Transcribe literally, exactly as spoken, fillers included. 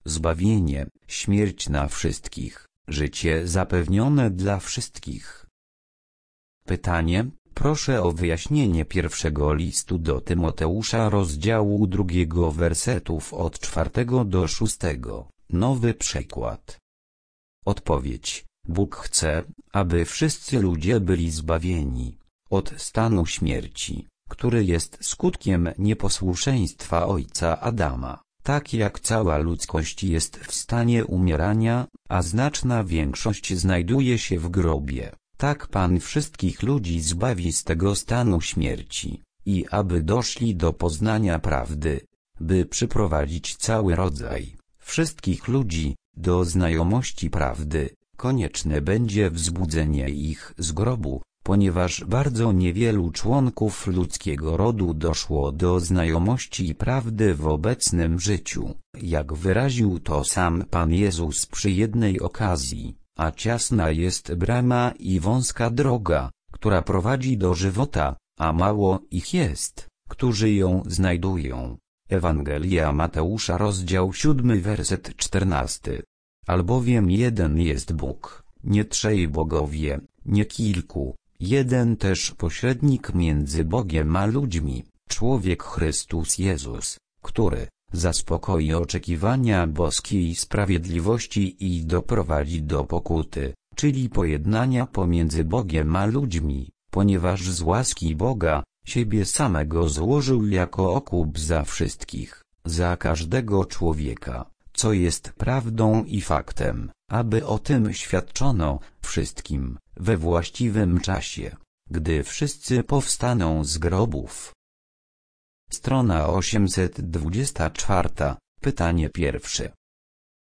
zbawienie, śmierć na wszystkich, życie zapewnione dla wszystkich. Pytanie, proszę o wyjaśnienie pierwszego listu do Tymoteusza rozdziału drugiego wersetów od czwartego do szóstego, nowy przekład. Odpowiedź, Bóg chce, aby wszyscy ludzie byli zbawieni od stanu śmierci, który jest skutkiem nieposłuszeństwa ojca Adama, tak jak cała ludzkość jest w stanie umierania, a znaczna większość znajduje się w grobie. Tak Pan wszystkich ludzi zbawi z tego stanu śmierci, i aby doszli do poznania prawdy, by przyprowadzić cały rodzaj wszystkich ludzi do znajomości prawdy, konieczne będzie wzbudzenie ich z grobu, ponieważ bardzo niewielu członków ludzkiego rodu doszło do znajomości prawdy w obecnym życiu, jak wyraził to sam Pan Jezus przy jednej okazji. A ciasna jest brama i wąska droga, która prowadzi do żywota, a mało ich jest, którzy ją znajdują. Ewangelia Mateusza rozdział siódmy werset czternasty. Albowiem jeden jest Bóg, nie trzej bogowie, nie kilku, jeden też pośrednik między Bogiem a ludźmi, człowiek Chrystus Jezus, który zaspokoi oczekiwania boskiej sprawiedliwości i doprowadzi do pokuty, czyli pojednania pomiędzy Bogiem a ludźmi, ponieważ z łaski Boga, siebie samego złożył jako okup za wszystkich, za każdego człowieka, co jest prawdą i faktem, aby o tym świadczono wszystkim, we właściwym czasie, gdy wszyscy powstaną z grobów. Strona osiemset dwadzieścia cztery, pytanie pierwsze.